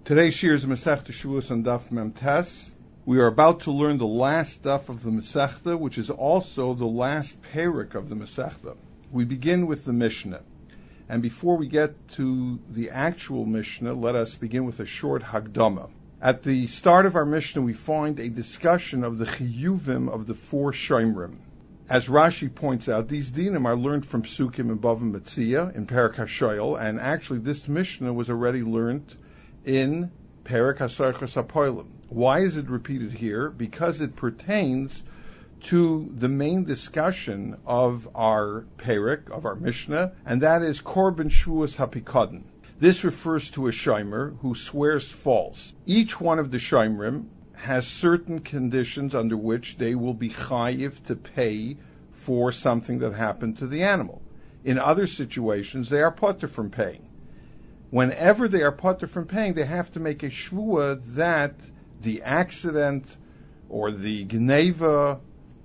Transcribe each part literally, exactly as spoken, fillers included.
Today's shir is Masechta Shavuos on Daf Mem Tes. We are about to learn the last daf of the Masechta, which is also the last parak of the Masechta. We begin with the Mishnah. And before we get to the actual Mishnah, let us begin with a short Hagdama. At the start of our Mishnah, we find a discussion of the chiyuvim of the four shomrim. As Rashi points out, these dinim are learned from Psukim and Bava Metzia in Perek HaShoyel, and actually this Mishnah was already learned in Perek HaSarchos HaPoilim. Why is it repeated here? Because it pertains to the main discussion of our Perek, of our Mishnah, and that is Korban Shavuos HaPikadon. This refers to a shomer who swears false. Each one of the shomrim has certain conditions under which they will be chayiv to pay for something that happened to the animal. In other situations, they are potter from paying. Whenever they are potter from paying, they have to make a shvua that the accident or the gneva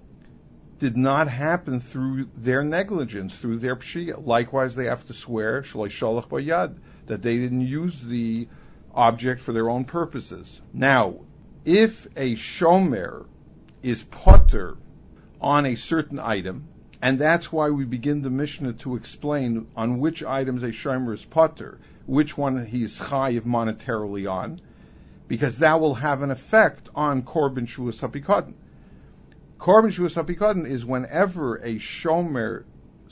did not happen through their negligence, through their pshia. Likewise, they have to swear shaloi sholach bayad, that they didn't use the object for their own purposes. Now, if a shomer is potter on a certain item, and that's why we begin the Mishnah to explain on which items a shomer is potter, which one he is chayiv monetarily on, because that will have an effect on Korban Shavuos HaPikadon. Korban Shavuos HaPikadon is whenever a shomer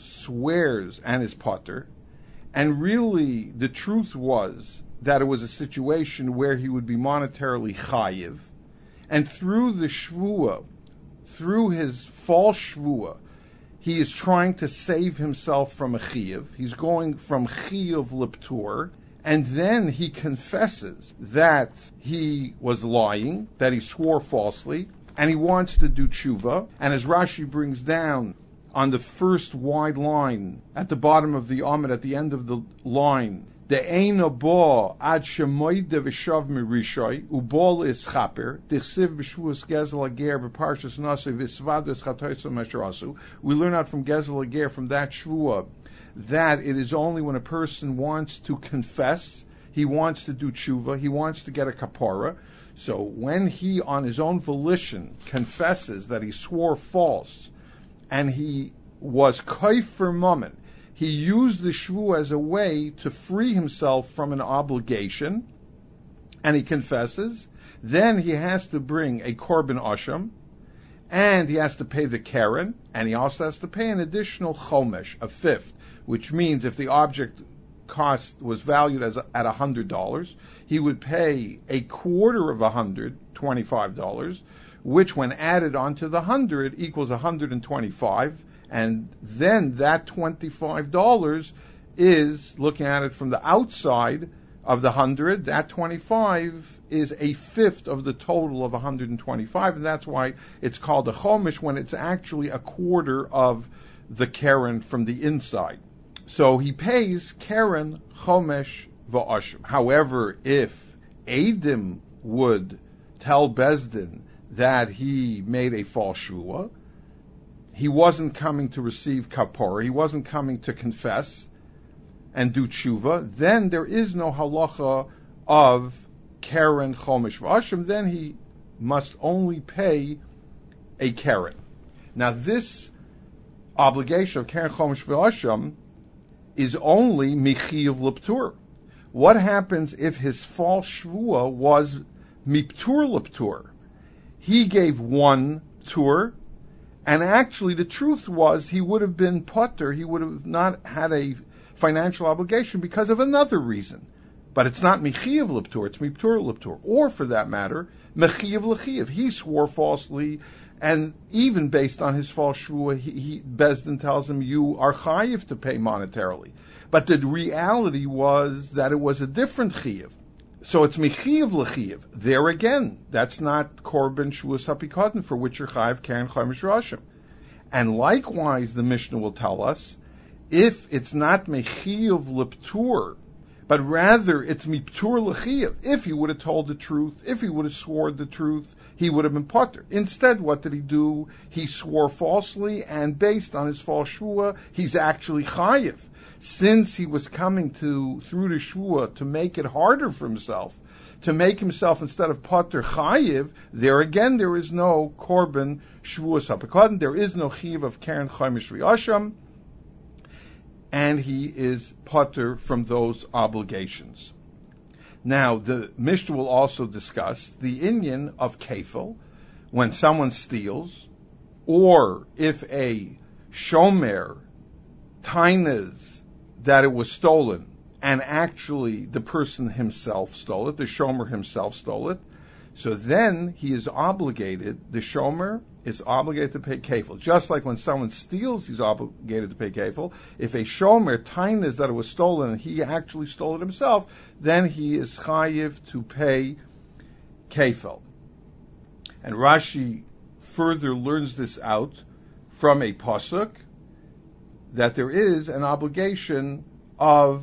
swears and is potter, and really the truth was that it was a situation where he would be monetarily chayiv, and through the shvua, through his false shvua, he is trying to save himself from a chiyuv. He's going from chiyuv l'ptur, and then he confesses that he was lying, that he swore falsely, and he wants to do tshuva. And as Rashi brings down on the first wide line at the bottom of the Amud, at the end of the line, the eina bo ad shemoide v'shav mirishoy ubol is chaper dichsiv b'shvuos gezel ager b'parshas nasi v'svados chatoyso meshrasu. We learn out from gezel ager, from that shvua, that it is only when a person wants to confess, he wants to do tshuva, he wants to get a kapara. So when he on his own volition confesses that he swore false and he was kaifer moment, he used the shvu as a way to free himself from an obligation, and he confesses. Then he has to bring a korban asham, and he has to pay the keren, and he also has to pay an additional chomesh, a fifth, which means if the object cost was valued as a, at one hundred dollars, he would pay a quarter of one hundred, twenty-five dollars, which when added onto the one hundred equals one hundred twenty-five dollars. And then that twenty-five dollars is, looking at it from the outside of the one hundred, that twenty-five is a fifth of the total of one hundred twenty-five, and that's why it's called a chomish, when it's actually a quarter of the keren from the inside. So he pays keren, chomesh, v'ashim. However, if Eidim would tell Bezdin that he made a false shua, he wasn't coming to receive kapara, he wasn't coming to confess and do tshuva, then there is no halacha of keren, chomesh, v'ashim, then he must only pay a keren. Now this obligation of keren, chomesh, v'ashim is only michiyav l'ptur. What happens if his false shvua was miptur l'ptur? He gave one tur, and actually, the truth was he would have been potter, he would have not had a financial obligation because of another reason. But it's not mechiyav l'ptur, it's miptur l'ptur. Or, for that matter, mechiyav l'chiyav. He swore falsely, and even based on his false shvua, he, he, Bezdin tells him, you are chayiv to pay monetarily. But the reality was that it was a different chiyav. So it's mechiyav l'chiyav. There again, that's not korban shavuos hapikadon, for which you're chayiv keren, chomesh, v'ashim. And likewise, the Mishnah will tell us, if it's not mechiyav l'ptur, but rather it's miptur l'chiyav, if he would have told the truth, if he would have sworn the truth, he would have been potter. Instead, what did he do? He swore falsely, and based on his false shvua, he's actually chayiv. since he was coming to through the Shvuah to make it harder for himself, to make himself instead of Potter Chayiv, there again there is no Korban Shvuas HaPekadon, there is no Chiv of Keren Chaimish V'Asham, and he is Potter from those obligations. Now, the Mishnah will also discuss the inyan of Kefil, when someone steals, or if a shomer tainas that it was stolen, and actually the person himself stole it, the shomer himself stole it, so then he is obligated, the shomer is obligated to pay kefil. Just like when someone steals, he's obligated to pay kefil. If a shomer tainas that it was stolen and he actually stole it himself, then he is chayiv to pay kefil. And Rashi further learns this out from a pasuk that there is an obligation of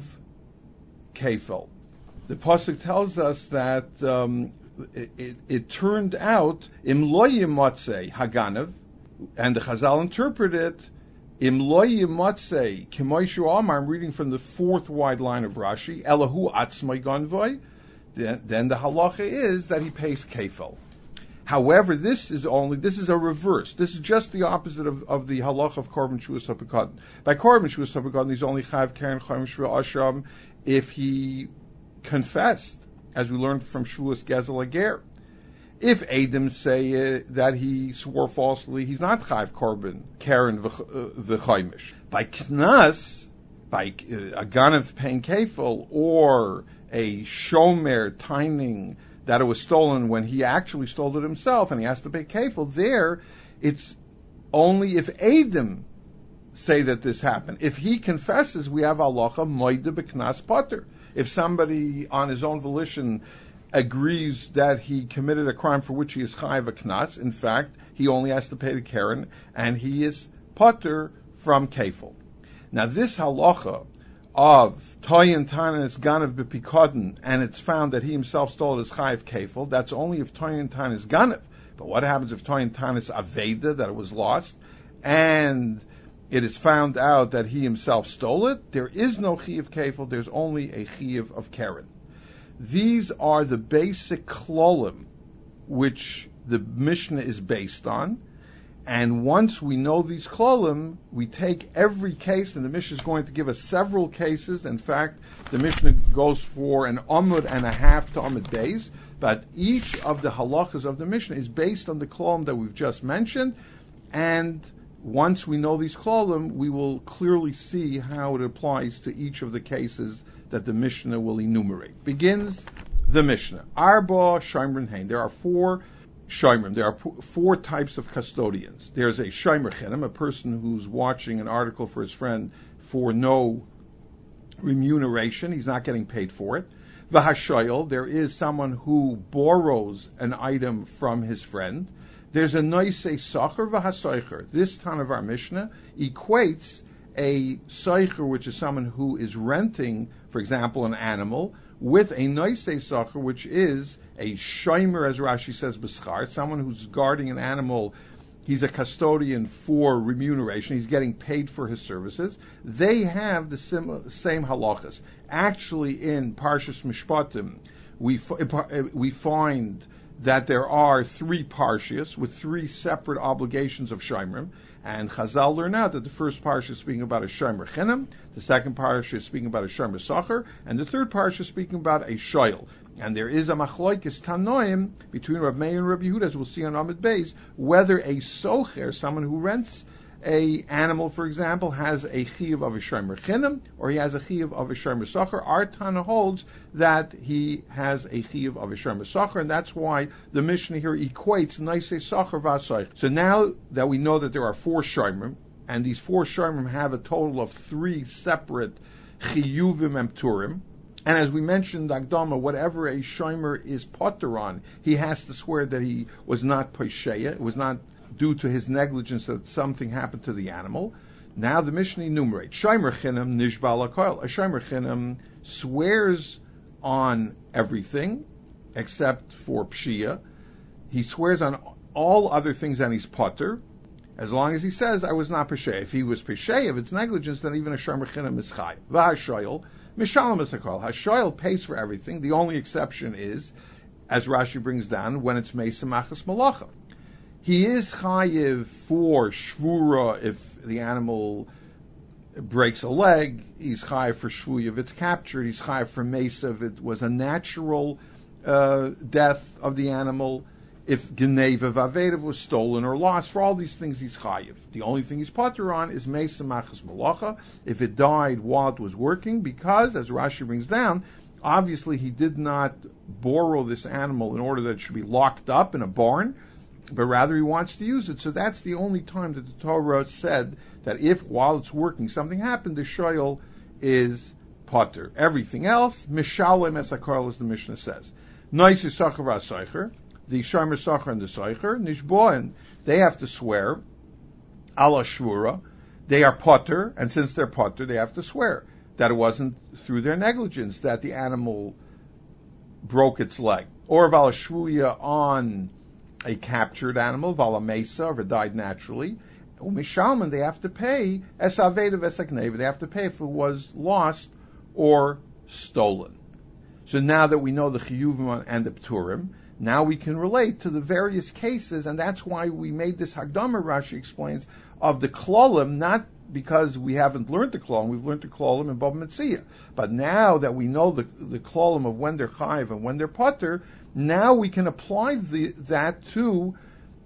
kefil. The pasuk tells us that um, it, it, it turned out im lo yimatzei haganav, and the Chazal interpret it im lo yimatzei k'moishu amar. I'm reading from the fourth wide line of Rashi. Elahu atzmai ganvoi. Then, then the halacha is that he pays kefil. However, this is only, this is a reverse. This is just the opposite of, of the halach of Korban Shvuas HaPekadon. By Korban Shvuas HaPekadon, he's only chayav keren chaimish v'asham if he confessed, as we learned from Shvuas Gezel Ager. If Adam say uh, that he swore falsely, he's not chayav korban keren v'chaimish. By knas, by uh, a ganav paying kefil, or a shomer timing that it was stolen when he actually stole it himself and he has to pay kefil, there it's only if Adam say that this happened. If he confesses, we have halacha moide b'knas pater. If somebody on his own volition agrees that he committed a crime for which he is chayav a knas, in fact, he only has to pay the keren and he is pater from kefil. Now this halacha of Toyin Tanis Ganav B'Pikadon, and it's found that he himself stole it as Chayiv Kefil, that's only if Toyin Tanis Ganav. But what happens if Toyin Tanis Aveda, that it was lost, and it is found out that he himself stole it? There is no Chayiv Kefil, there's only a Chayiv of Keren. These are the basic klolim which the Mishnah is based on. And once we know these klolim, we take every case, and the Mishnah is going to give us several cases. In fact, the Mishnah goes for an amud and a half to amud beis, but each of the halachas of the Mishnah is based on the klolim that we've just mentioned, and once we know these klolim, we will clearly see how it applies to each of the cases that the Mishnah will enumerate. Begins the Mishnah. Arba Shomrin Hein. There are four Shomer. There are four types of custodians. There's a Shomer Chenem, a person who's watching an article for his friend for no remuneration. He's not getting paid for it. V'hashoyel, there is someone who borrows an item from his friend. There's a noisei socher v'hasoicher. This ton of our Mishnah equates a soicher, which is someone who is renting, for example, an animal, with a noisei socher, which is a shomer, as Rashi says, b'schar, someone who's guarding an animal. He's a custodian for remuneration. He's getting paid for his services. They have the sim- same halachas. Actually, in Parshas Mishpatim, we f- we find that there are three parshas with three separate obligations of shomrim. And Chazal learn out that the first parsha is speaking about a shomer chenem, the second parsha is speaking about a shomer sacher, and the third parsha is speaking about a shoyel. And there is a machloikis tanoim between Rav Meir and Rav Yehuda, as we'll see on Amud Beis, whether a socher, someone who rents a animal, for example, has a chiyuv of a shomer chenem, or he has a chiyuv of a shomer sacher. Our Tana holds that he has a chiyuv of a shomer sacher, and that's why the Mishnah here equates noisei sacher v'asoich. So now that we know that there are four shomer, and these four shomer have a total of three separate chiyuvim and pturim, and as we mentioned, Agdama, whatever a shomer is potter on, he has to swear that he was not posheya, it was not due to his negligence that something happened to the animal. Now the Mishnah enumerates, shomer chinam nishbal hakoil. A shomer chinam swears on everything except for pshia. He swears on all other things and he's potter. As long as he says, I was not Peshay. If he was Peshay, if it's negligence, then even a Shomer Chinam is Chai. V'hashoyel, Mishalem is a call. Hashoyel pays for everything. The only exception is, as Rashi brings down, when it's Mesa Machas Malacha. He is Chayiv for Shvura if the animal breaks a leg. He's Chayiv for Shvuya if it's captured. He's Chayiv for Mesa if it was a natural uh, death of the animal. If Geneva Vavedav was stolen or lost. For all these things he's Chayiv. The only thing he's Potter on is Mesa Machas Malacha. If it died while it was working, because, as Rashi brings down, obviously he did not borrow this animal in order that it should be locked up in a barn, but rather he wants to use it. So that's the only time that the Torah said that if, while it's working, something happened, the shoyel is potter. Everything else, mishalem es hakol, as the Mishnah says. Nois yisachar v'asaycher, the shomer sachar and the saycher, nishboen, they have to swear, ala shvura, they are potter, and since they're potter, they have to swear that it wasn't through their negligence that the animal broke its leg. Or vala shvuya on a captured animal, vala mesa, or it died naturally. Umishalman, they have to pay, es aveda v'esekneva, they have to pay if it was lost or stolen. So now that we know the chiyuvim and the pturim, now we can relate to the various cases, and that's why we made this Hagdama, Rashi explains, of the klolim, not because we haven't learned the klolim, we've learned the klolim in Bava Metzia. But now that we know the, the klolim of when they're chayiv and when they're potter, now we can apply the, that to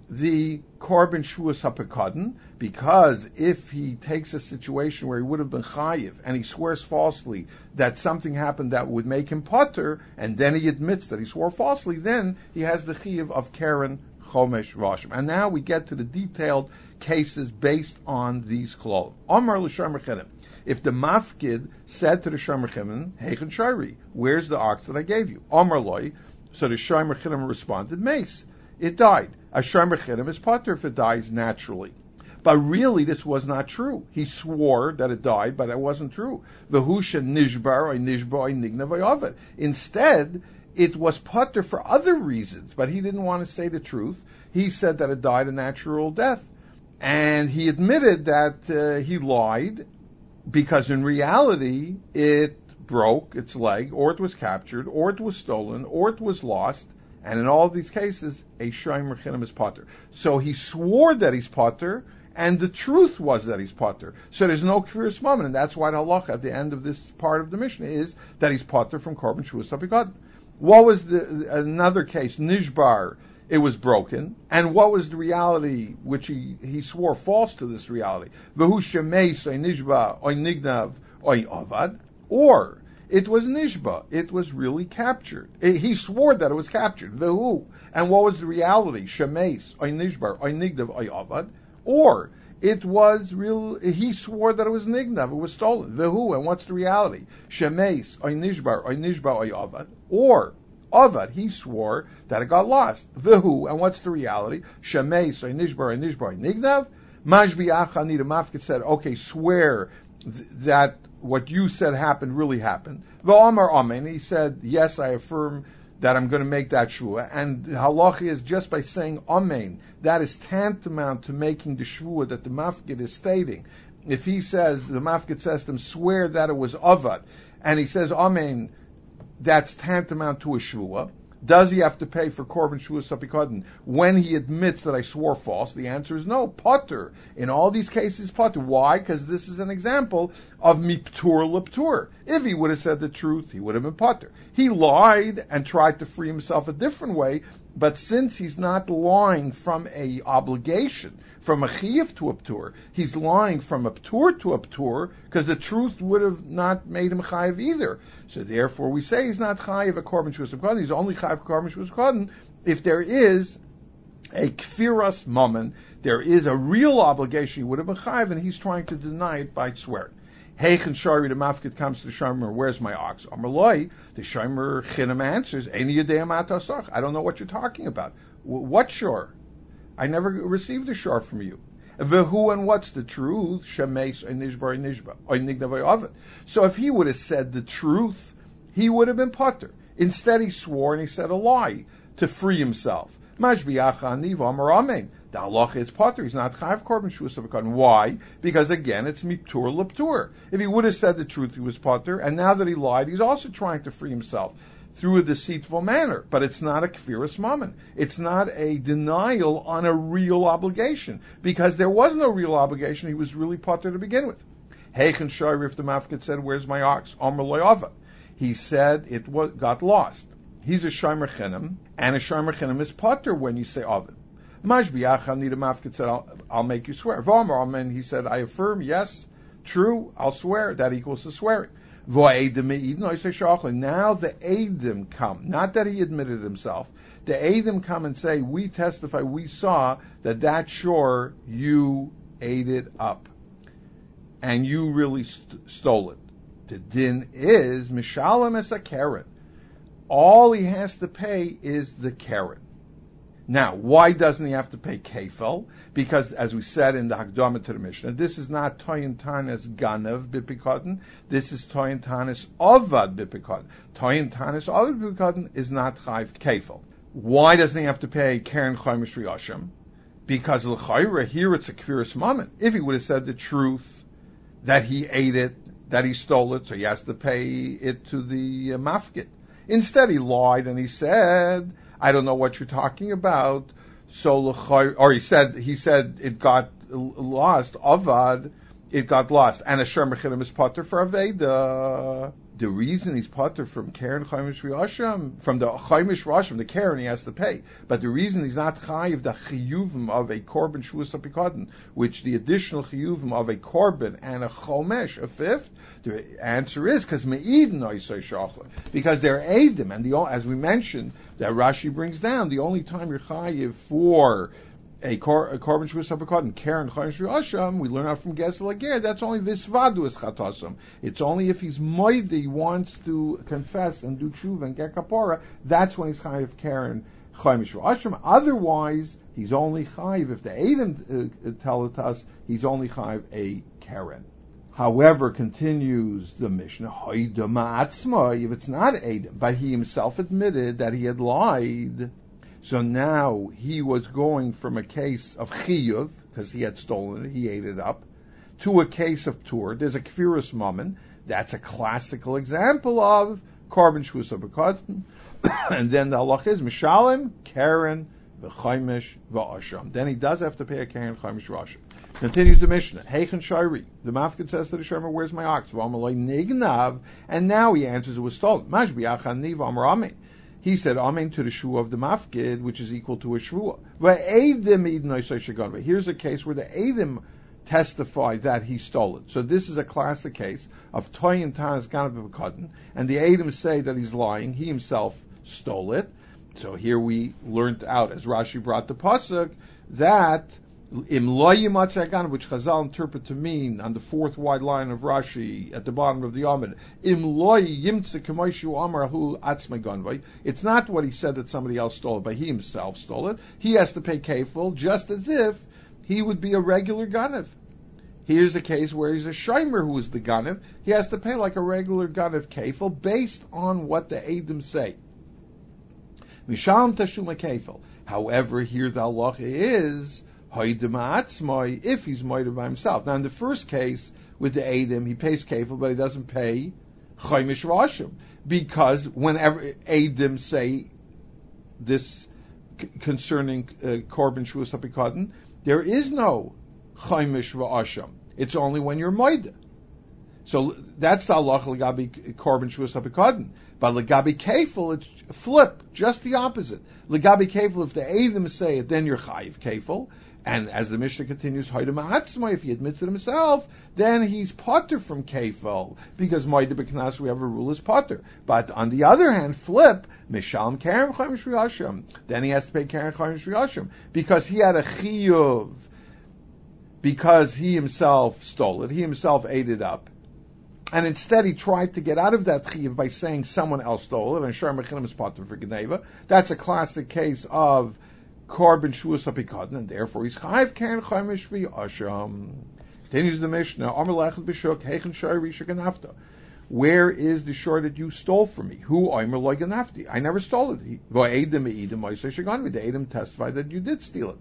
the korban shuas hapekadon, because if he takes a situation where he would have been chayiv and he swears falsely that something happened that would make him potter, and then he admits that he swore falsely, then he has the chiyuv of keren chomesh rashim. And now we get to the detailed cases based on these klal. Amar l'shomer chenim. If the mafkid said to the shomer chenim, heichen shari, where's the ox that I gave you? Amar loy. So the shomer chenim responded, mace. It died. A shomer chenim is potter if it dies naturally. But really, this was not true. He swore that it died, but that wasn't true. V'husha nishbar or nishbar or nignav oyavet. Instead, it was potter for other reasons, but he didn't want to say the truth. He said that it died a natural death. And he admitted that uh, he lied because in reality it broke its leg, or it was captured, or it was stolen, or it was lost. And in all of these cases, a shomer chenim is potter. So he swore that he's potter, and the truth was that he's potter. So there's no kfiras moment, and that's why the halacha at the end of this part of the Mishnah is that he's potter from korban shuas hapekadon. What was the another case? Nishbar. It was broken. And what was the reality which he, he swore false to this reality? V'hu shemeis oy nishba oy nignav oy avad. Or it was nishba. It was really captured. It, he swore that it was captured. V'hu. And what was the reality? Shemeis oy nishbar oy nignav oy avad. Or it was real. He swore that it was nignav. It was stolen. V'hu. And what's the reality? Shemeis oy nishbar oy nishba oy avad. Or Avad, he swore that it got lost. V'hu, and what's the reality? Shemeis, or nishbar, or nishbar, nignav. Majbi achani, the mafkid said, okay, swear th- that what you said happened really happened. V'amar amen, he said, yes, I affirm that I'm going to make that shvua. And halacha is just by saying amen, that is tantamount to making the shvua that the mafkid is stating. If he says, the mafkid says to him, swear that it was avad, and he says amen, that's tantamount to a shvua. Does he have to pay for korban shuas hapekadon when he admits that I swore false? The answer is no. Potter. In all these cases, potter. Why? Because this is an example of miptur leptur. If he would have said the truth, he would have been potter. He lied and tried to free himself a different way, but since he's not lying from a obligation, from a chiyuv to a ptur, he's lying from a ptur to a ptur, because the truth would have not made him chayiv either. So therefore we say he's not chayiv a korban shuas hapekadon, he's only chayiv korban shuas hapekadon if there is a kfiras mammon, there is a real obligation he would have been chayiv, and he's trying to deny it by swearing. Heichen shari, the mafkid comes to the shomer, where's my ox? Amar loy, the shomer chinam answers, Eini yodea ma ata asach. I don't know what you're talking about. W- what shor? I never received a shor from you. V'hu, and what's the truth? Shemeis oy nishbar oy nishba oy nignav oy avid. So if he would have said the truth, he would have been potter. Instead he swore and he said a lie to free himself. Mashbiach aniv amar amen. The halacha is potter. He's not chayav korban shvus avakadon. Why? Because again, it's mitur leptur. If he would have said the truth, he was potter, and now that he lied, he's also trying to free himself through a deceitful manner. But it's not a kfiras mammon. It's not a denial on a real obligation, because there was no real obligation. He was really potter to begin with. Heichen shari, if the mafkid said, "Where's my ox?" Amar loyava. He said it was, got lost. He's a shomer chinim, and a shomer chinim is potter when you say ovid. Mashbiach need a mafkid said, I'll, I'll make you swear. V'amar amen, he said, I affirm, yes, true, I'll swear. That equals to swearing. V'aedim me'idin, I say shachli. Now the Eidim come, not that he admitted himself. The Eidim come and say, we testify, we saw that that shore, you ate it up. And you really st- stole it. The din is, mishalem es a keren. All he has to pay is the keren. Now, why doesn't he have to pay kefel? Because, as we said in the Hakdama to the Mishnah, this is not toyin tanis ganav bipikotin. This is toyin tanis avad bipikotin. Toyin tanis avad bipikotin is not chayv kefel. Why doesn't he have to pay keren chaymish riyashim? Because l'chayra here it's a kfiras mammon. If he would have said the truth that he ate it, that he stole it, so he has to pay it to the uh, mafkid. Instead, he lied and he said, I don't know what you're talking about. So, or he said, he said it got lost. Avad, it got lost. And a shomer chinim is potter for aveda. The reason he's potter from Keren Chaimish Riyashim, from the Chaimish Riyashim, the Keren he has to pay. But the reason he's not chayiv the chiyuvim of a korban shvus apikotin, which the additional chiyuvim of a korban and a chomesh, a fifth, the answer is because me'idin oisay shachla, because they're eidim, and the as we mentioned that Rashi brings down, the only time you're chayiv for a, kor, a korban shvus apikotin, Keren Chaimish Riyashim, we learn out from Gesel Ager, that's only visvadu is chatasam. It's only if he's moidi, wants to confess and do tshuva and get kapora, that's when he's chayiv Keren Chaimish Riyashim. Otherwise, he's only chayiv, if the eidim uh, tell it to us, he's only chayiv a Keren. However, continues the Mishnah, if it's not Eidim, but he himself admitted that he had lied, so now he was going from a case of chiyuv, because he had stolen it, he ate it up, to a case of tur. There's a kfiras mammon. That's a classical example of korban shvus apikotin. And then the halach is mishalim, keren, v'chaimish, v'asham. Then he does have to pay a keren, chaimish, v'asham. Continues the Mishnah. Heichen shari. The mafkid says to the shomer, "Where's my ox?" V'amalei nignav. And now he answers, "It was stolen." Mashbiach haniv amar amen. He said amen to the shvua of the mafkid, which is equal to a shvua. V'eidim idnoi soishagon. Here's a case where the eidim testify that he stole it. So this is a classic case of toyin tanas ganav b'kadin, and the eidim say that he's lying. He himself stole it. So here we learned out, as Rashi brought the pasuk, that Im lo yimatzeh ganav, which Chazal interpret to mean on the fourth wide line of Rashi at the bottom of the Amid, Im lo yimtzeh k'moishu amar hu atzmei ganvai. It's not what he said that somebody else stole it, but he himself stole it. He has to pay kefil, just as if he would be a regular ganav. Here's a case where he's a shomer who is the ganav. He has to pay like a regular ganav kefil based on what the eidim say. Misham tashuma kefil. However, here the halacha is if he's moited by himself. Now, in the first case with the Eidim, he pays kefil, but he doesn't pay chaimish rashim, because whenever Eidim say this c- concerning uh, korban shvus apikotin, there is no chaimish rashim. It's only when you're moited. So that's the halacha legabi korban shvus apikotin. But legabi kefil, it's flip, just the opposite. Legabi kefil, if the Eidim say it, then you're chayiv kefil. And as the Mishnah continues, if he admits it himself, then he's potter from kefil, because moed b'knas we have a rule is potter. But on the other hand, flip, mishalm keren chaimish riyashim, then he has to pay keren chaimish riyashim, because he had a chiyuv, because he himself stole it, he himself ate it up. And instead he tried to get out of that chiyuv by saying someone else stole it, and shomer chinim is potter for geneva. That's a classic case of korban shvus apikotin, and therefore he's chayiv keren chaimish v'asham. Continues the Mishnah, Amar lechet b'shuk heichen shari sheganafta. Where is the shore that you stole from me? Who Amar lo ganafti? I never stole it. V'eidim eidim oisay sheganvi. The eidim testified that you did steal it.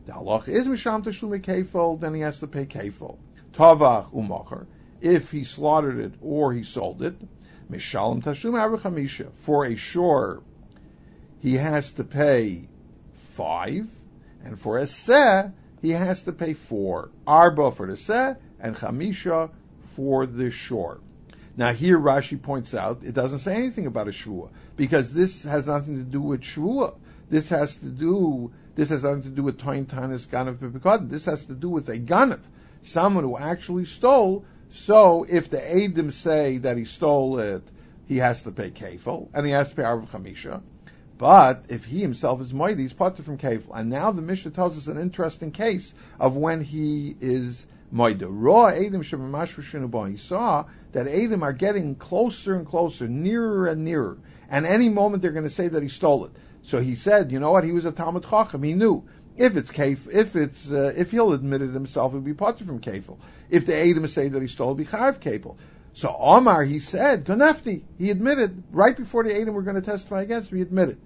The halacha is misham tashlumi kefil, then he has to pay kefil. Tavach u'mocher, if he slaughtered it or he sold it, mishalem tashlumi arba chamisha, for a shore, he has to pay five, and for a seh, he has to pay four. Arba for the seh, and chamisha for the shore. Now here Rashi points out, it doesn't say anything about a shvua, because this has nothing to do with shvua. This has to do, this has nothing to do with toin tanis ganav b'pekadin. This has to do with a ganav, someone who actually stole. So if the Eidim say that he stole it, he has to pay kefil, and he has to pay arba chamisha. But if he himself is moidi, he's parted from kefil. And now the Mishnah tells us an interesting case of when he is moida. Raw Eidim shemamash v'shinubo. He saw that Eidim are getting closer and closer, nearer and nearer. And any moment they're going to say that he stole it. So he said, you know what? He was a Talmud Chacham. He knew if it's kef, if it's uh, if he'll admit it himself, it'll be parted from kefil. If the Eidim say that he stole, it'll be chayav kefil. So Omar, he said, Ganefti. He admitted right before the Eidim were going to testify against him. He admitted,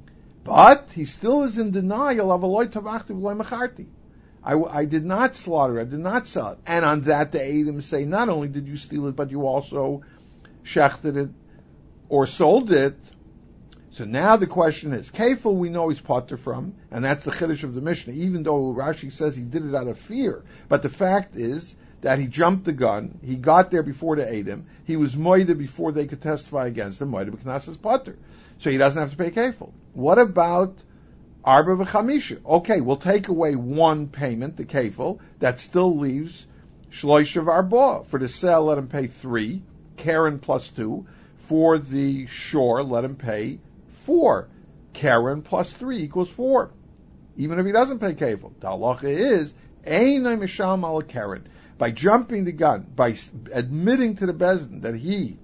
but he still is in denial of a loy tavachti v'loy mecharti. I, I did not slaughter, I did not sell it. And on that the Eidim say, not only did you steal it, but you also shechted it or sold it. So now the question is, kefil we know he's potter from, and that's the chiddush of the Mishnah, even though Rashi says he did it out of fear. But the fact is that he jumped the gun, he got there before the Eidim, he was moida before they could testify against him, moida b'knas is potter. So he doesn't have to pay kefil. What about arba v'chamisha? Okay, we'll take away one payment, the kefil, that still leaves shloisha v'arba. For the sale, let him pay three, Karen plus two. For the shore, let him pay four. Karen plus three equals four. Even if he doesn't pay kefil. The halacha is, einay misham al Karen. By jumping the gun, by admitting to the Bezdin that he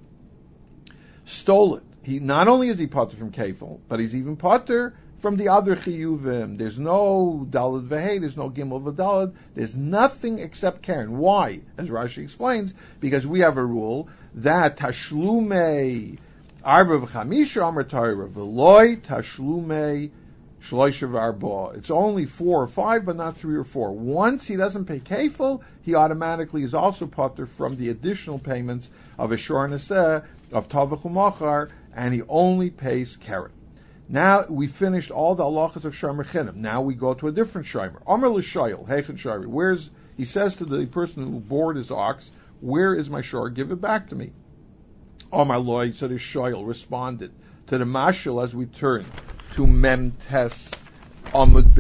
stole it, he not only is he potter from kefil, but he's even potter from the other chiyuvim. There's no dalad v'hei, there's no gimel v'dalad, there's nothing except Karen. Why? As Rashi explains, because we have a rule that tashlumei arba v'chamisha amar Torah v'loy tashlumei shloisha v'arba. It's only four or five, but not three or four. Once he doesn't pay kefil, he automatically is also potter from the additional payments of a shor neseh, of tavach u'machar, and he only pays Karen. Now we finished all the halachas of shomer chinim. Now we go to a different shomer. Amar l'shoyel, heichen shari. Where's, he says to the person who bored his ox, where is my shor? Give it back to me. Amar loy, so the shoyel responded to the mashal as we turn to mem tes amud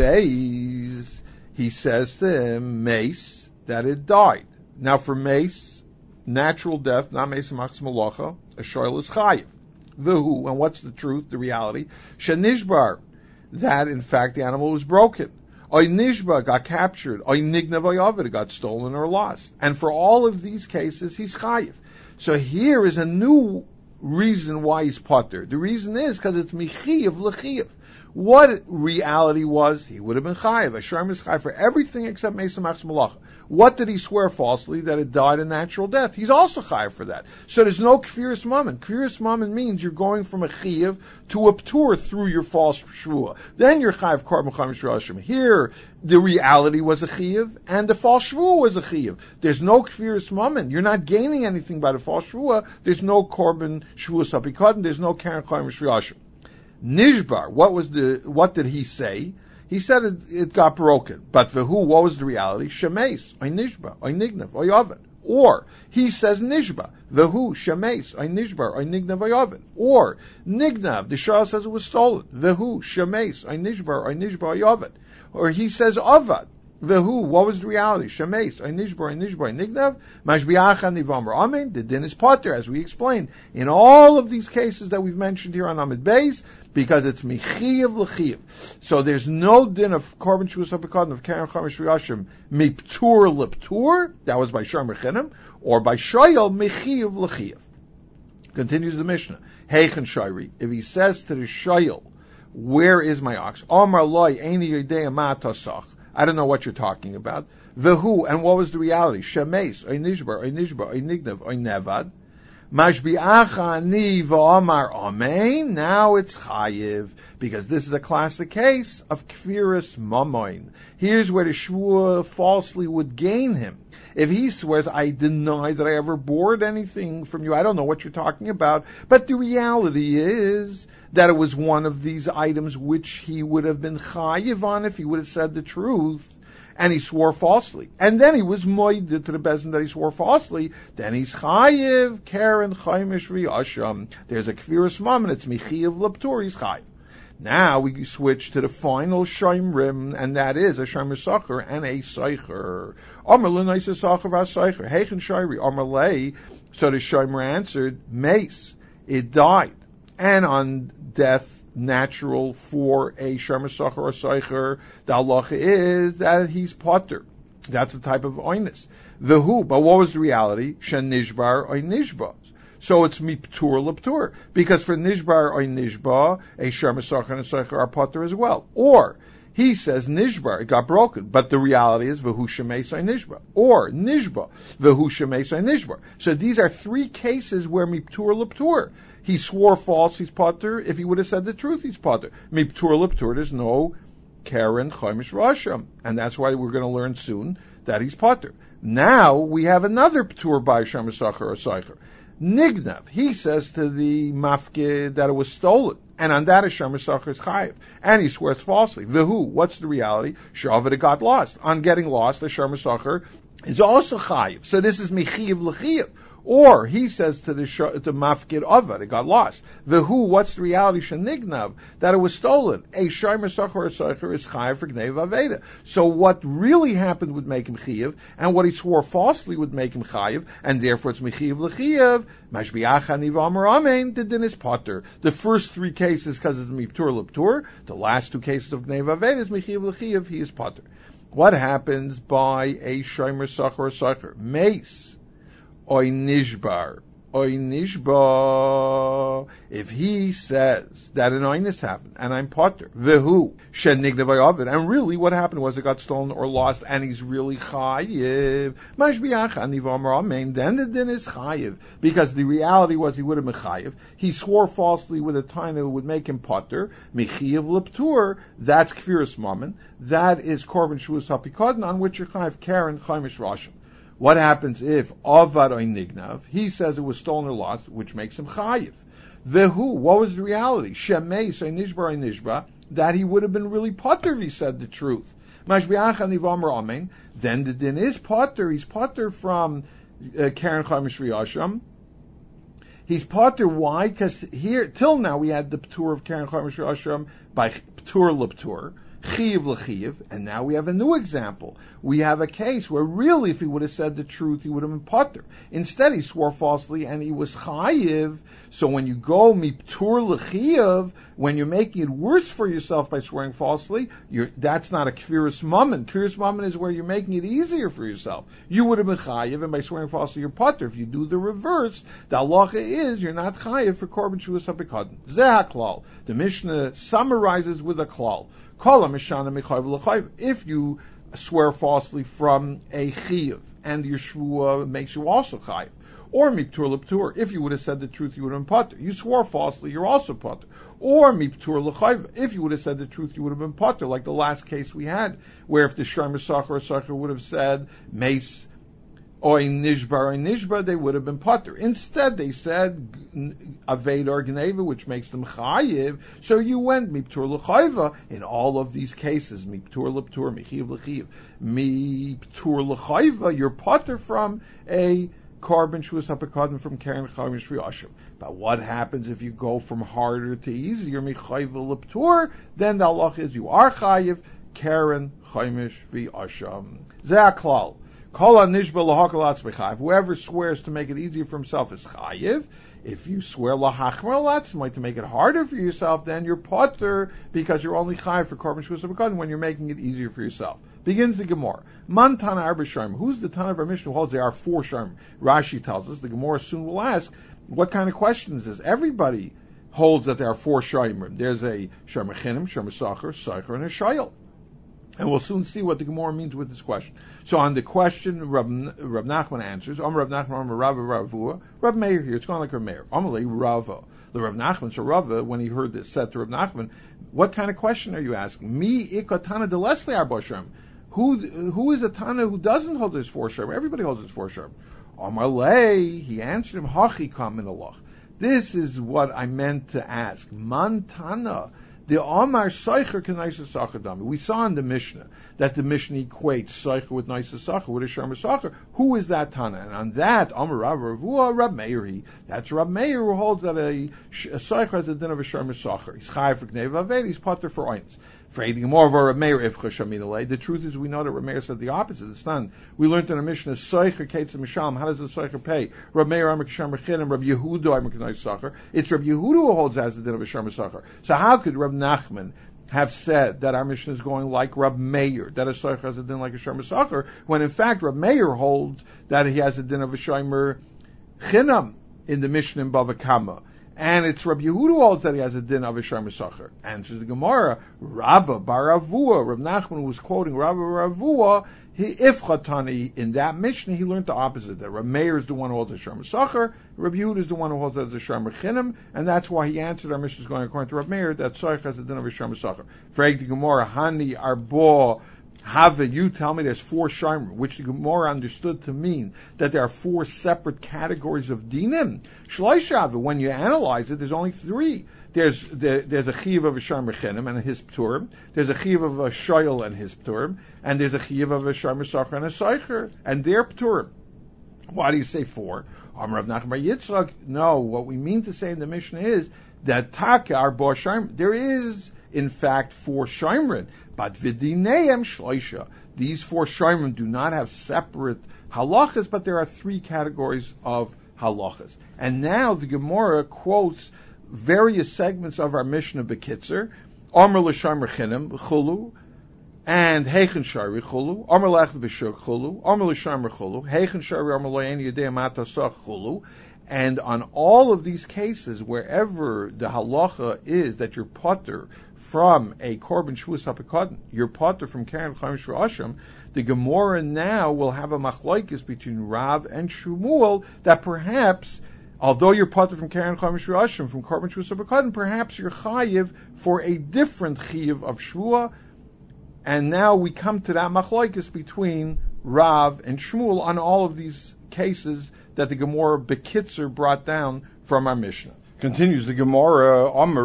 beis. He says to him, mace, that it died. Now for mace, natural death, not mace machs malacha, a shoyel is chayiv. The who, and what's the truth, the reality? Shenishbar, that in fact the animal was broken. Oy nishba, got captured. Oy nignav oy got stolen or lost. And for all of these cases, he's chayiv. So here is a new reason why he's potter. The reason is because it's michiyav l'chiyav. What reality was, he would have been chayiv. Asher is chayiv for everything except mesa machs malacha. What did he swear falsely? That it died a natural death. He's also chayiv for that. So there's no kfiris mammon. Kfiris mammon means you're going from a chiyav to a ptur through your false shvua. Then you're chayiv korban chamish rashim. Here, the reality was a chiyav, and the false shvua was a chiyav. There's no kfiris mammon. You're not gaining anything by the false shvua. There's no korban shvua sapikadin. There's no karen chamish rashim. Nishbar, what was the, what did he say? He said it, it got broken. But for who, what was the reality? Shemes, oy nishba, oy nignav, oy oven. Or, he says nishba, the who, shemes, oy nishbar, oy nignav, oy oven. Or, nignav, the Shah says it was stolen. The who, shemes, oy nishbar, oy nishbar, oy oven. Or he says avad. The who, what was the reality? Shemes, oy nishbar, oy nishbar, oy nignav, mashbiacha nivamer. Amen, the din is potter, as we explained. In all of these cases that we've mentioned here on Amid Beis, because it's michiyav l'chiyav. So there's no din of korban shvus hapekadon of karen chamish riyashim miptur leptur, that was by shomer chinim, or by shoyel michiyav l'chiyav. Continues the Mishnah. Heichen shayri, if he says to the shoyel, where is my ox? Omar loy eini yodea ma tasach. I don't know what you're talking about. The who, and what was the reality? Shemes, oy nishbar, oy nishbar, oy nignav, oy nevad. Mashbi'acha ani v'amar amen. Now it's chayiv, because this is a classic case of kfiras mamoin. Here's where the shvua falsely would gain him. If he swears, I deny that I ever borrowed anything from you, I don't know what you're talking about, but the reality is that it was one of these items which he would have been chayiv on if he would have said the truth, and he swore falsely. And then he was moided to the bezin that he swore falsely, then he's chayiv, karen, chaimish, riyasham. There's a kfiras mom, and it's michiyav leptur, he's chayiv. Now we switch to the final shomrim, and that is a shomer sacher and a seicher. Amar l'naisa sacher v'aseicher. Heichen shayri. Amar lei. So the shomer answered, mace. It died. And on death, natural for a shomer sacher or seicher, the halacha is that he's potter. That's a type of oinus. The who, but what was the reality? Shen nishbar or nishba. So it's miptur leptur, because for nishbar or nishba, a shomer sacher and a seicher are potter as well. Or he says nishbar, it got broken, but the reality is v'hu shemesai nishba, or nishba v'hu shemesai nishbar. So these are three cases where miptur leptur. He swore false, he's potter. If he would have said the truth, he's potter. Miptur leptur, there's no karen chaimish rasham, and that's why we're going to learn soon that he's potter. Now we have another ptur by shomer sacher or seicher. Nignav, he says to the mafkid that it was stolen, and on that a shomer sacher is chayiv, and he swears falsely. V'hu, what's the reality? Shavet, it got lost. On getting lost, the shomer sacher is also chayiv. So this is mechiyiv l'chiyiv. Or he says to the to mafkid avad, it got lost. V'hu, what's the reality? Shenignav, that it was stolen. A shomer sacher or seicher is chayiv for gnei v'aveda. So what really happened would make him chayiv, and what he swore falsely would make him chayiv, and therefore it's mechiyiv l'chiyiv. Mashbi'acha ni v'amar amen. The din is potter. The first three cases because it's miptur l'ptur. The last two cases of gnei v'aveda is mechiyiv l'chiyiv. He is potter. What happens by a shomer sacher or seicher? Mace. Oy nishbar, oy nishba. If he says that an oinus happened and I'm potter, vehu shed nignav, and really what happened was it got stolen or lost, and he's really chayiv. Mashbiach anivam amen. Then the din is chayiv, because the reality was he would have been chayiv. He swore falsely with a time that would make him potter. Mechiyav leptur. That's kfiras mammon. That is korban shuas hapikadon, on which you're chayiv karen chaimish rasham. What happens if avad or nignav? He says it was stolen or lost, which makes him chayiv. Vehu, what was the reality? Shemei, so nishbar or nishba, that he would have been really potter if he said the truth. Mashbiach anivam amen. Then the din is potter. He's potter from karen chaimish riyasham. He's potter. Why? Because here till now we had the ptur of karen chaimish riyasham by ptur leptur. Chiv l'chiv, and now we have a new example. We have a case where really if he would have said the truth, he would have been potter. Instead, he swore falsely and he was chayiv. So when you go miptur l'chiv, when you're making it worse for yourself by swearing falsely, you're, that's not a kfiras mammon. Kfiras mammon is where you're making it easier for yourself. You would have been chayiv, and by swearing falsely, you're potter. If you do the reverse, the halacha is you're not chayiv for korban shuas hapikadon. Zeh haklal. The Mishnah summarizes with a klal. If you swear falsely from a chiyuv, and your shvua makes you also chayiv, or miptur leptur, if you would have said the truth, you would have been potter. You swore falsely, you're also potter. Or miptur l'chayv, if you would have said the truth, you would have been potter, like the last case we had, where if the shomer sacher or seicher would have said mace, Oy nishbar, oy nishbar, they would have been potter. Instead, they said aved or gneva, which makes them chayiv. So you went miptur l'chayva in all of these cases. Miptur l'ptur, michiv l'chiv, miptur l'chayva. You're potter from a korban shuas hapikadon from karen chaimish riyasham. But what happens if you go from harder to easier? Michayva l'ptur. Then the halach is you are chayiv karen chaimish riyasham. Zeh klal. Whoever swears to make it easier for himself is chayiv. If you swear lahachmer latzmai to make it harder for yourself, then you're potter because you're only chayiv for korban shuas hapikadon when you're making it easier for yourself. Begins the Gemara. Man tana arba sharm. Who's the tana of our Mishnah who holds there are four sharm? Rashi tells us. The Gemara soon will ask, what kind of question is this? Everybody holds that there are four sharmim. There's a sharm chinim, sharm sacher, seicher, and a shayil. And we'll soon see what the Gemara means with this question. So on the question, Rav, Rav Nachman answers, Om Rav Nachman, Om Rav Ravua, Rav Meir here, it's going like Rav Meir. Amalei Rava. The Rav Nachman, so Rava, when he heard this, said to Rav Nachman, what kind of question are you asking? Mi ikatana de lesli arboshem. Who, who is a Tana who doesn't hold his four sharm? Everybody holds his four sharm. Amalei, he answered him, Hachi kam min Allah. This is what I meant to ask. Man Tana. The Amar Seicher can Naisa Sacher Dami. We saw in the Mishnah that the Mishnah equates Seicher with Naisa Sacher, with a Sharma Sacher. Who is that Tana? And on that, Amar Rav Ravua, Rab Meiri. That's Rab Meir who holds that a, a Seicher has a din of a Sharma Sacher. He's Chayav for Gnei Vaved, he's Potter for Oins. The truth is, we know that Rab Meir said the opposite. It's not. We learned in a Mishnah, Seicher Kates Misham. How does the Seicher pay? Rab Meir Amar Kisham Rechinim, Rab Yehuda Amar Knai Sacher. It's Rab Yehuda who holds as the din of a Sharma Sacher. So how could Rab Nachman have said that our Mishnah is going like Rab Meir, that a Seicher has a din like a Sharma Sacher, when in fact Rab Meir holds that he has a din of a Shomer Chinam in the Mishnah in Bava Kama. And it's Rabbi Yehuda who holds that he has a din of a Sharma Sacher. Answers the Gemara, Rabba Bar Avua, Rabbi Nachman was quoting Rabba Bar Avua, he, if Chatani, in that Mishnah, he learned the opposite, that Rabbi Meir is the one who holds a Sharma Sacher, Rabbi Yehuda is the one who holds that as a Sharma Chinim, and that's why he answered our Mishnah is going according to Rabbi Meir, that Sacher has a din of a Sharma Sacher. Frag the Gemara, Hani Arbo, Have you tell me there's four Sharma, which the Gemara understood to mean that there are four separate categories of dinim. Shloisha, when you analyze it, there's only three. There's there, there's a chiv of a Sharma Chinim and his pturim. There's a chiv of a shoyel and his pturim, and there's a chiv of a Sharma Sacher and a Seicher and their pturim. Why do you say four? Amar Rav Nachman bar Yitzchak. No, what we mean to say in the Mishnah is that taka are bo Sharma. There is in fact four Sharmrin. But v'dineim shloisha. These four shayrim do not have separate halachas, but there are three categories of halachas. And now the Gemara quotes various segments of our Mishnah Bekitzer, Amar l'sharmer chinim chulu, and heichen shari chulu, Amar lech b'shuk chulu, Amar l'sharmer chulu, heichen shari Amar lo'eni yedei matasach chulu. And on all of these cases, wherever the halacha is that you're potter from a korban shvuas hapekadon, you're potter from karen chaimish v'asham, the Gemara now will have a machlokes between Rav and Shmuel that perhaps, although you're potter from karen chaimish v'asham, from korban shvuas hapekadon, perhaps you're chayiv for a different chiv of shvua. And now we come to that machlokes between Rav and Shmuel on all of these cases that the Gemara Bekitzer brought down from our Mishnah. Continues the Gemara, Amar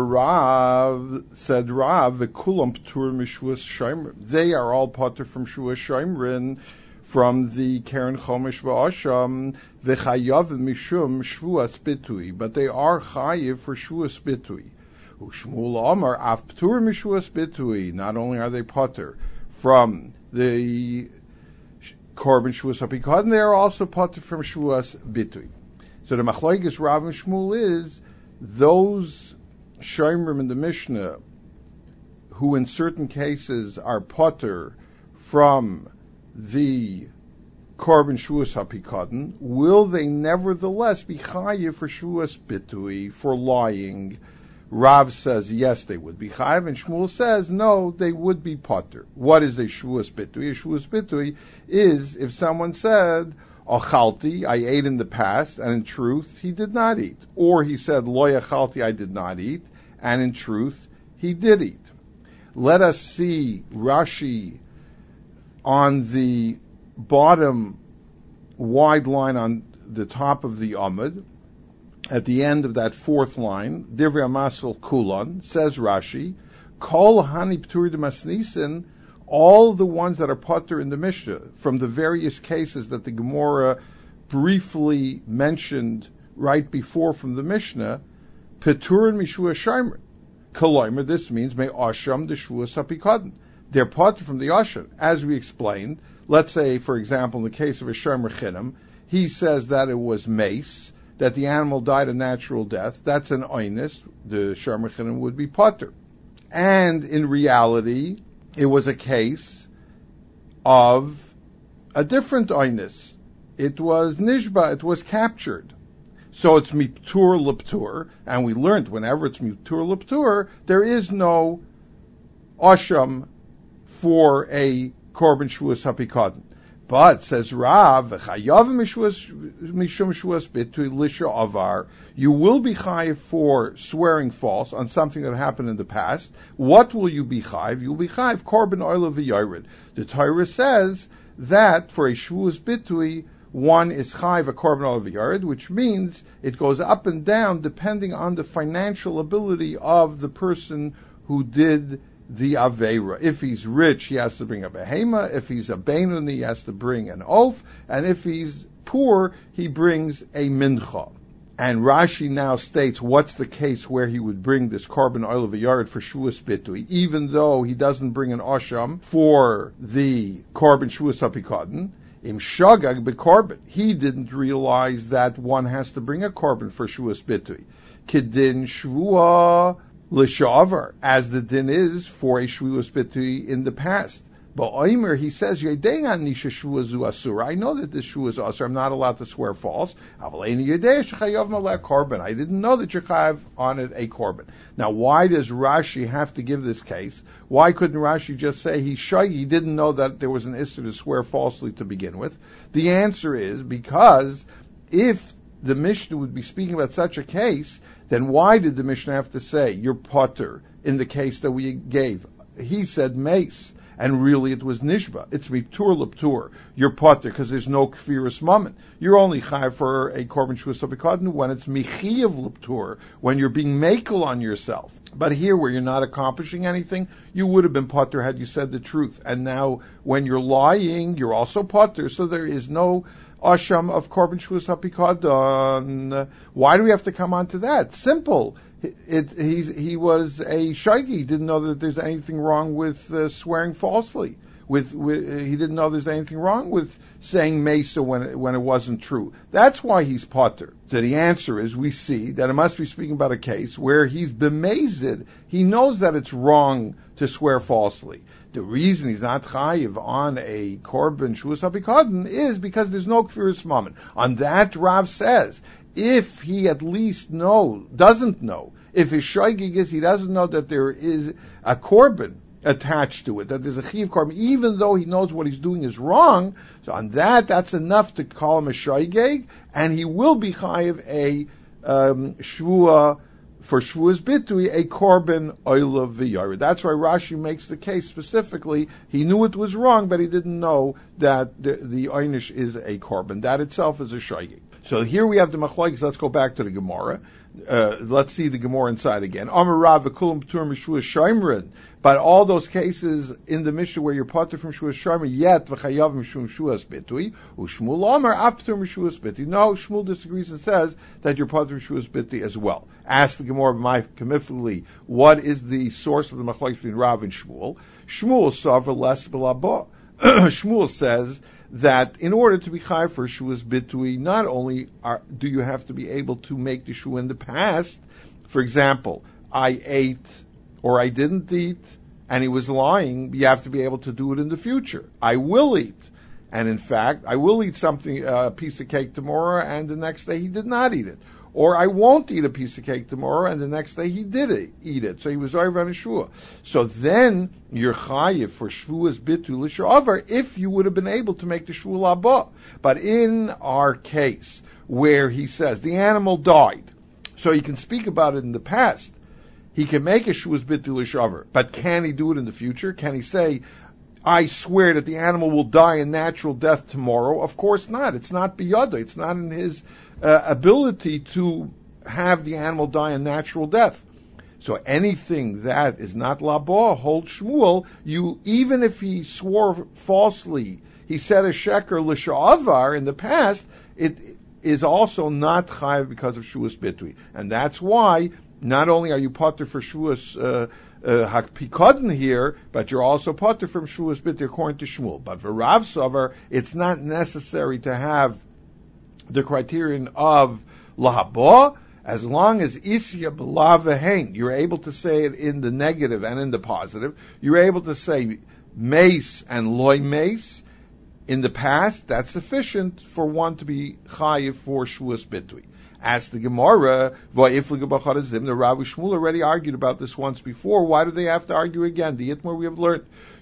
Rav, said Rav, the kulam ptur mishvuas shaymer. They are all potter from shvuas shaymerin, from the karen chomish v'asham, v'chayav mishum shvuas bitui. But they are chayiv for shvuas bitui. Ushmul Amar, af ptur mishvuas bitui. Not only are they potter from the korban shvuas hapikadon, they are also potter from shvuas bitui. So the machlokes Rav and Shmuel is those shaymerim in the Mishnah who in certain cases are potter from the korban shvuas hapikadon, will they nevertheless be chayiv for shvuas bitui, for lying? Rav says yes, they would be chayiv, and Shmuel says no, they would be potter. What is a shvuas bitui? A shvuas bitui is if someone said, Achalti, I ate in the past, and in truth, he did not eat. Or he said, Lo achalti, I did not eat, and in truth, he did eat. Let us see Rashi on the bottom wide line on the top of the Amud, at the end of that fourth line, Divrei Amasel Kulon, says Rashi, Kol hani p'tur de masnisin, all the ones that are potter in the Mishnah, from the various cases that the Gemara briefly mentioned right before from the Mishnah, Petur and Mishua Shaimer. Koloimer, this means, May Asham the Shvuas Hapikadon. They're potter from the Asham. As we explained, let's say, for example, in the case of a Shaimer Chinim, he says that it was mace, that the animal died a natural death. That's an oinus. The Shaimer Chinim would be potter. And in reality, it was a case of a different oinus. It was nishba, it was captured. So it's miptur leptur, and we learned whenever it's miptur leptur, there is no asham for a korban shvuas hapikadon. But, says Rav, you will be chayiv for swearing false on something that happened in the past. What will you be chayiv? You will be chayiv korban oil v'yored. The Torah says that for a shvuas bitui, one is chayiv a korban oil v'yored, which means it goes up and down depending on the financial ability of the person who did the Aveira. If he's rich, he has to bring a behema. If he's a Beinoni, he has to bring an oaf. And if he's poor, he brings a mincha. And Rashi now states what's the case where he would bring this korban oil v'yared for Shuas Bitui, even though he doesn't bring an osham for the korban Shuas Hapikadon. Im shagag bekorban. He didn't realize that one has to bring a korban for Shuas Bitui. Kidin shvua l'shavar, as the din is for a shvuas bitui in the past. But Oimer, he says, I know that this shvu is asur. I'm not allowed to swear false. I didn't know that you have on it a korban. Now, why does Rashi have to give this case? Why couldn't Rashi just say he's shy? He didn't know that there was an issur to swear falsely to begin with. The answer is because if the Mishnah would be speaking about such a case, then why did the Mishnah have to say, you're potter, in the case that we gave? He said mace, and really it was nishba. It's mitur leptur. You're potter, because there's no kfiris moment. You're only chai for a korban shvuas hapikadon when it's michiyav leptur, when you're being makel on yourself. But here, where you're not accomplishing anything, you would have been potter had you said the truth. And now, when you're lying, you're also potter, so there is no asham of korban shvuas hapikadon. Why do we have to come on to that? Simple. It, it, he's, he was a shaigi. He didn't know that there's anything wrong with uh, swearing falsely. With, with uh, he didn't know there's anything wrong with saying mesa when it, when it wasn't true. That's why he's potter. So the answer is, we see that it must be speaking about a case where he's bemazed. He knows that it's wrong to swear falsely. The reason he's not chayiv on a korban shvuas hapikadon is because there's no kfiris moment. On that, Rav says, if he at least know, doesn't know, if his shoygig is he doesn't know that there is a korban attached to it, that there's a chiv korban, even though he knows what he's doing is wrong, so on that, that's enough to call him a shoygig, and he will be chayiv a um, shvua, for shvuas bitui, a korban oila v'yared. That's why Rashi makes the case specifically. He knew it was wrong, but he didn't know that the, the einish is a korban. That itself is a shaygig. So here we have the machlokes. Let's go back to the Gemara. Uh, let's see the Gemara inside again. Amar Rav v'kulam p'tur mishvuas shaimrin. But all those cases in the Mishnah where you're potter from shvuas shaimrin, yet v'chayav mishum shvuas bitui, u'shmul amar af p'tur mishvuas bitui. No, Shmuel disagrees and says that you're potter from shvuas bitui as well. Ask the Gemara b'may kamifli, what is the source of the machlokes between Rav and Shmuel? Shmuel suffer less b'labo. Shmuel says that in order to be chai for shuas bitui, not only are, do you have to be able to make the shu in the past. For example, I ate or I didn't eat, and he was lying. You have to be able to do it in the future. I will eat, and in fact, I will eat something, a piece of cake tomorrow, and the next day he did not eat it. Or I won't eat a piece of cake tomorrow, and the next day he did eat it. So he was over on a shua. So then you're chayiv for shvuas bitu l'shavar if you would have been able to make the shua labah. But in our case, where he says the animal died, so he can speak about it in the past, he can make a shvuas bitu l'shavar. But can he do it in the future? Can he say, I swear that the animal will die a natural death tomorrow? Of course not. It's not biyada. It's not in his uh, ability to have the animal die a natural death. So anything that is not labah, hold Shmuel, you, even if he swore falsely, he said a sheker l'sha'avar in the past, it is also not chayiv because of shuas bitui. And that's why not only are you potter for shuas uh, Uh, hakpikadon here, but you're also potter from shuas bitui according to Shmuel. But for Rav Savar, it's not necessary to have the criterion of lahaba, as long as isya b'lavehain, you're able to say it in the negative and in the positive. You're able to say mace and loy mace in the past. That's sufficient for one to be chayiv for shuas bitui. Ask the Gemara, the Rav Shmuel already argued about this once before. Why do they have to argue again? The Itmar we have learned,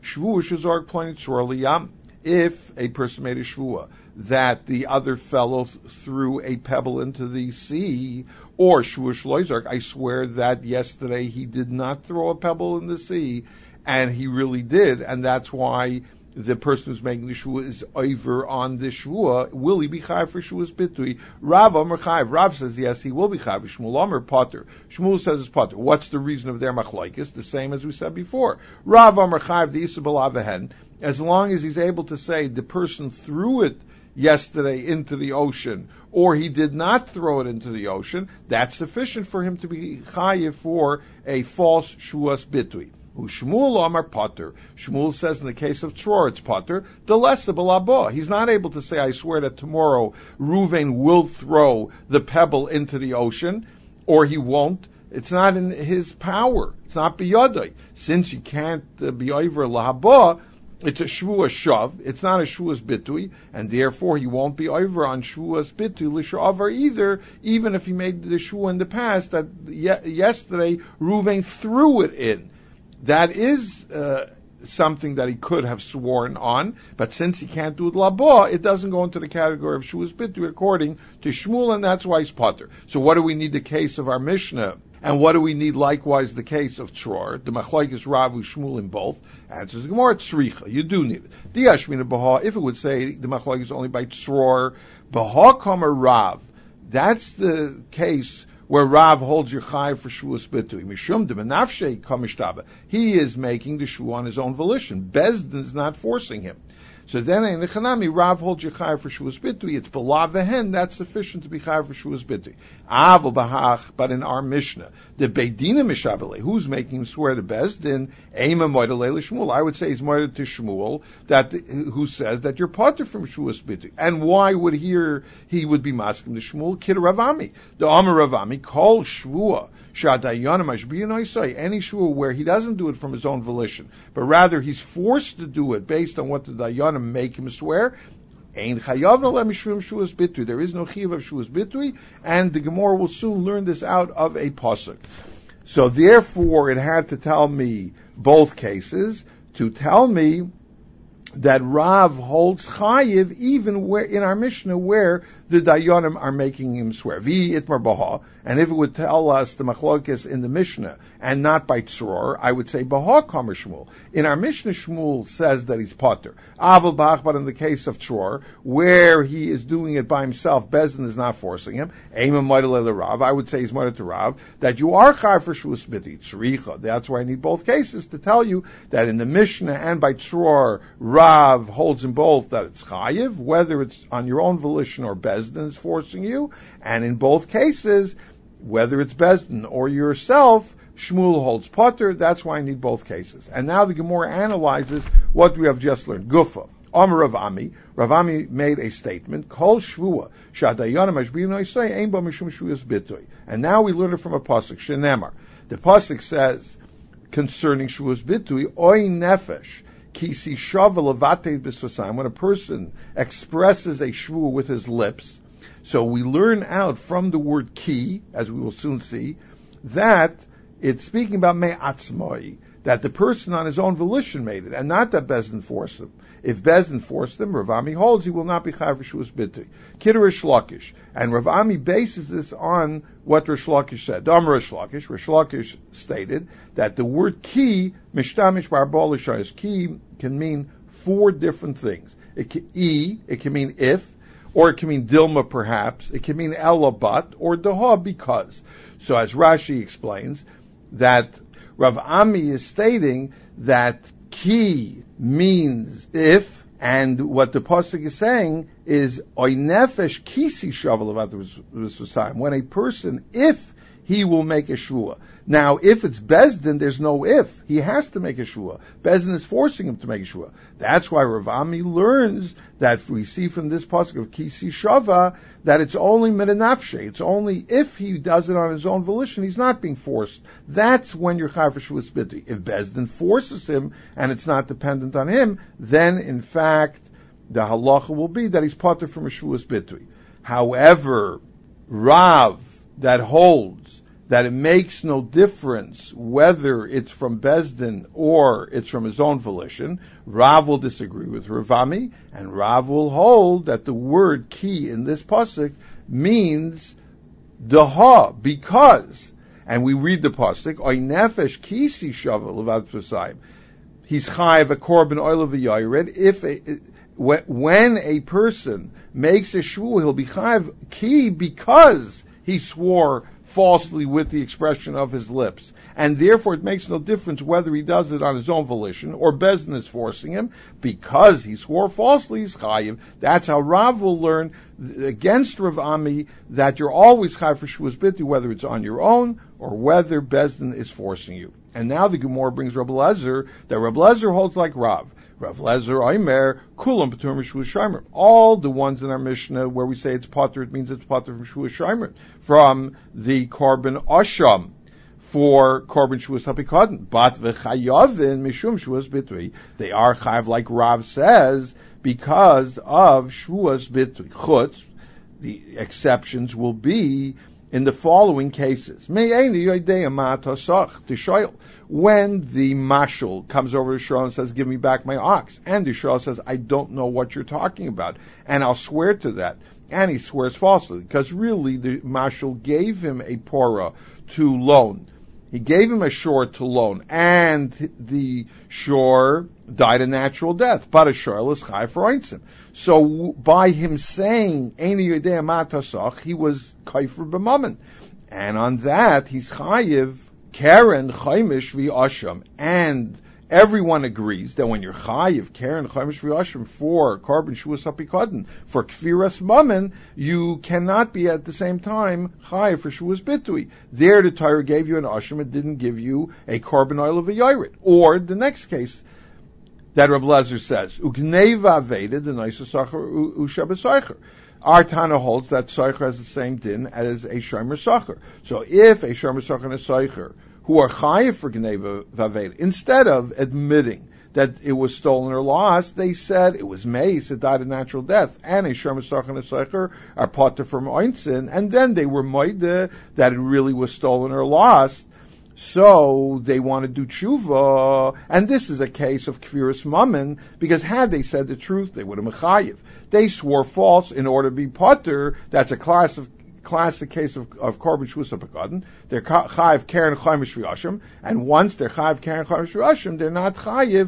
if a person made a shvua that the other fellow threw a pebble into the sea, or shvua shloizark, I swear that yesterday he did not throw a pebble in the sea, and he really did, and that's why the person who's making the shvua is over on the shvua. Will he be chayav for shvuas bitui? Rav Amar chayav. Rav says yes, he will be chayav. Shmuel Amar potter. Shmuel says it's potter. What's the reason of their machlokes? The same as we said before. Rav Amar chayav the isabel avehen. As long as he's able to say the person threw it yesterday into the ocean, or he did not throw it into the ocean, that's sufficient for him to be chayav for a false shvuas bitui. Shmuel Amar Potter. Shmuel says in the case of Tror, it's Potter. The less of He's not able to say, I swear that tomorrow Reuven will throw the pebble into the ocean, or he won't. It's not in his power. It's not biyadai. Since he can't uh, be over lahaba, it's a shvuas shav. It's not a shvuas bitui, and therefore he won't be over on shvuas bitui l'shavar either, even if he made the shvua in the past that ye- yesterday Reuven threw it in. That is uh, something that he could have sworn on, but since he can't do it labah, it doesn't go into the category of shuas bitu according to Shmuel, and that's why he's potter. So what do we need the case of our Mishnah? And what do we need likewise the case of Tror? The machlokes Rav Shmuel in both. Answers the Gemara, tzricha. You do need it. Diashmina baha, if it would say the machlokes only by Tror, baha kama Rav, that's the case where Rav holds your chayav for shvuas bitui. Mishum de benafshei kamishtaba. He is making the shvu on his own volition. Bezdin is not forcing him. So then in the Chanami, Rav holds your chayav for shvuas bitui. It's belav vehen. That's sufficient to be chayav for shvuas bitui. Aval bahach, but in our Mishnah, the beidina mishabele, who's making him swear to Bezdin? Eima moedele Shmuel. I would say he's moeded to Shmuel, that who says that you're potter from shvuas bitui. And why would here he would be masking to Shmuel? Kid Ravami, the Amar Ravami, call shvua. Any shvua where he doesn't do it from his own volition, but rather he's forced to do it based on what the dayanim make him swear. There is no chiyuv of shuas bitui, and the Gemara will soon learn this out of a pasuk. So therefore, it had to tell me both cases to tell me that Rav holds chayiv even where in our Mishnah where the dayanim are making him swear. Vi itmar baha, and if it would tell us the machlokes in the Mishnah and not by tzror, I would say baha kamer Shmuel. In our Mishnah, Shmuel says that he's potter. Aval bach, but in the case of tzror, where he is doing it by himself, Bezdin is not forcing him. Eima moedele Rav, I would say he's moeded to Rav that you are chayav for shvuas biti tzricha. That's why I need both cases to tell you that in the Mishnah and by tzror, Rav holds in both that it's chayiv, whether it's on your own volition or Bezdin is forcing you, and in both cases, whether it's Bezdin or yourself, Shmuel holds potter. That's why I need both cases. And now the Gemara analyzes what we have just learned. Gufa. Amar Rav Ami. Rav Ami made a statement. Kol shvua shadayanim ashbino yisay ein ba mishum shvuas bitui. And now we learn it from a pasuk. Shenemar. The pasuk says concerning shvuas bitui, oy nefesh kisi shavel avate b'svasayim. When a person expresses a shvu with his lips, so we learn out from the word ki, as we will soon see, that it's speaking about me'atzmoi, that the person on his own volition made it, and not that Bezdin forced him. If Bezdin forced him, Rav Ami holds he will not be chayav for shvuas bitui. Kiddur Rish Lakish, and Rav Ami bases this on what Rish Lakish said. Dam Rish Lakish, Rish Lakish stated that the word ki, mishtamish barbal l'shayis, ki can mean four different things. It can e, it can mean if, or it can mean dilma perhaps, it can mean ela but, or daha because. So as Rashi explains, that Rav Ami is stating that ki means if, and what the pasuk is saying is oy nefesh kisi shavel of when a person, if he will make a shvua. Now, if it's Bezdin, there's no if. He has to make a shvua. Bezdin is forcing him to make a shvua. That's why Rav Ami learns that we see from this pasuk of Kisi Shava that it's only midanafshe. It's only if he does it on his own volition, he's not being forced. That's when you're chayav for shvuas biti. If Bezdin forces him and it's not dependent on him, then in fact the halacha will be that he's potter from a shvuas biti. However, Rav that holds that it makes no difference whether it's from Bezdin or it's from his own volition, Rav will disagree with Ravami, and Rav will hold that the word ki in this pasuk means daha, because, and we read the pasuk, oy nefesh kisi shava levad tzusayim. He's chayav a korban oil v'yayired. If a, when a person makes a shvuah, he'll be chayav ki because he swore falsely with the expression of his lips. And therefore it makes no difference whether he does it on his own volition or Bezdin is forcing him, because he swore falsely, he's chayiv. That's how Rav will learn against Rav Ami that you're always chayiv for Shavuos Biti, whether it's on your own or whether Bezdin is forcing you. And now the Gemara brings Rabbi Lezer, that Rabbi Lezer holds like Rav. Rav Lezer Oimer, Kulam Paturim Shavuos Shomer. All the ones in our Mishnah where we say it's Pater, it means it's Pater from Shavuos Shomer, from the Korban Asham, for Korban Shavuos Hapikadon. But v'chayavin mishum Shavuos Bitui. They are chayav, like Rav says, because of Shavuos Bitui. Chutz, the exceptions will be in the following cases. When the mashal comes over to Shmuel and says, give me back my ox, and the Shmuel says, I don't know what you're talking about, and I'll swear to that, and he swears falsely, because really the mashal gave him a porah to loan. He gave him a shore to loan, and the shore died a natural death, but a shore is chai for oinsim. So by him saying, Eini Yodei Matasach, he was kaifer b'mammon. And on that, he's chayiv Karen Chaimish V'Asham, and everyone agrees that when you're chayiv Karen Chaimish V'Asham for Korban Shavuos Hapikadon, for Kfiras Mammon, you cannot be at the same time chayiv for Shavuos Bitui. There the Torah gave you an Asham, it didn't give you a Korban oil of a Yored. Or the next case that Rabbi Lezer says, Ugneva Veda, the Naisa Sacher Ushabasaicher. Our Tana holds that Seicher has the same din as a Shomer Sacher. So if a Shomer Sacher and a Seicher, who are chayiv for Gneva Vaveda, instead of admitting that it was stolen or lost, they said it was mace, it died a natural death, and a Shomer Sacher and a Seicher are potter from Oinsin, and then they were moide that it really was stolen or lost. So they want to do tshuva, and this is a case of kfiras mammon, because had they said the truth, they would have mechayiv. They swore false in order to be potter. That's a class of, classic case of, of korban shavuos hapikadon. They're chayiv keren chaimish v'yashim, and once they're chayiv keren chaimish v'yashim, they're not chayiv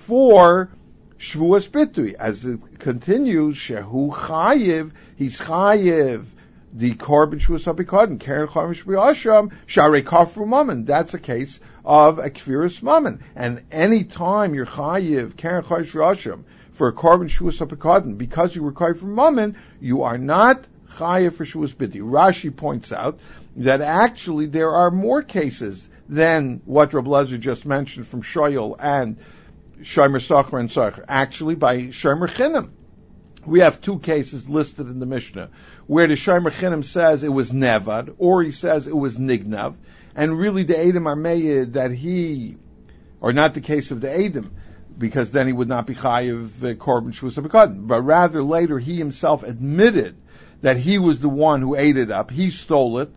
for shavuos bitui. As it continues, shehu chayiv, he's chayiv the korban shavuos hapikadon, keren chaimish v'yashim, sharei kafru mammon. That's a case of a kfiras mammon. And any time you're chayiv keren chaimish v'yashim for a korban shavuos hapikadon, because you were chayiv for mammon, you are not chayiv for shavuos biti. Rashi points out that actually there are more cases than what Rabbi Lezer just mentioned from Shoyal and Shomer Sacher and Seicher. Actually, by Shomer Chinim, we have two cases listed in the Mishnah where the Shomer Chinim says it was nevad, or he says it was nignav, and really the Edom are made that he, or not the case of the Edom, because then he would not be chayiv uh, korban shavuos hapikadon, but rather later he himself admitted that he was the one who ate it up, he stole it,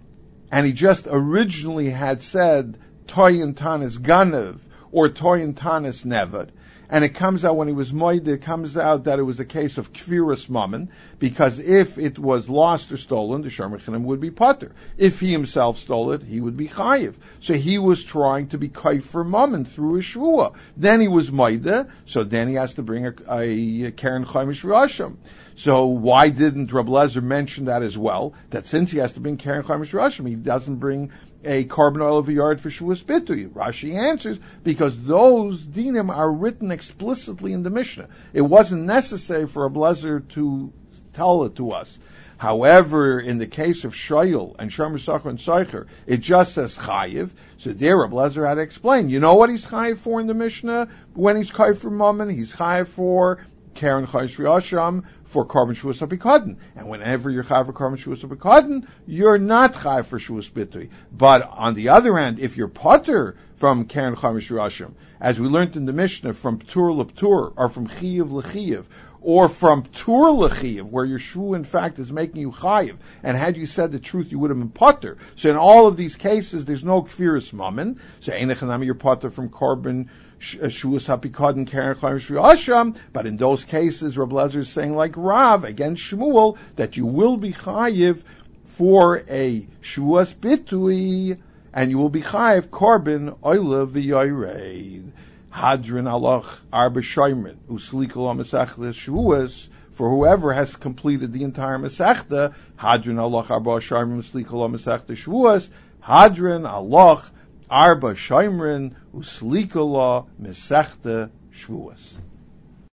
and he just originally had said toyin tanis ganav or toyin tanis nevad. And it comes out when he was moed, it comes out that it was a case of kfiras mammon, because if it was lost or stolen, the Shomer Chinim would be potter. If he himself stole it, he would be chayiv. So he was trying to be kaifer mammon through a shvuah. Then he was moed, so then he has to bring a, a keren chaimish v'yashim. So why didn't Rabbi Lezer mention that as well? That since he has to bring keren chaimish v'yashim, he doesn't bring a korban oil of a yard for shavuos bitui. Rashi answers, because those dinim are written explicitly in the Mishnah. It wasn't necessary for Rabbi Lezer to tell it to us. However, in the case of Shoyal and Shomer Sacher and Seicher, it just says chayiv. So there Rabbi Lezer had to explain, you know what he's chayiv for in the Mishnah? When he's chayiv for mammon, he's chayiv for keren chaimish v'yashim, for korban shavuos hapikadon. And whenever you're chayiv for korban shavuos hapikadon, you're not chayiv for shavuos bitui. But on the other hand, if you're potter from keren chaimish v'yashim, as we learned in the Mishnah, from ptur l'ptur, or from chiyav l'chiyav, or from Tur L'Chiv, where your shvu in fact is making you chayiv, and had you said the truth, you would have been potter. So in all of these cases, there's no kfiris mammon. So einechanami, you're potter from korban shvuas hapikad and keren chayim shvu asham. But in those cases, Reb Lezer is saying like Rav against Shmuel that you will be chayiv for a shvuas bitui, and you will be chayiv korban oila v'yoyreid. Hadrin alach arba shoymrin uslikol ha-mesechta shvuas. For whoever has completed the entire mesechta, hadrin alach arba shoymrin uslikol ha-mesechta shvuas. Hadrin alach arba shoymrin uslikol ha-mesechta shvuas.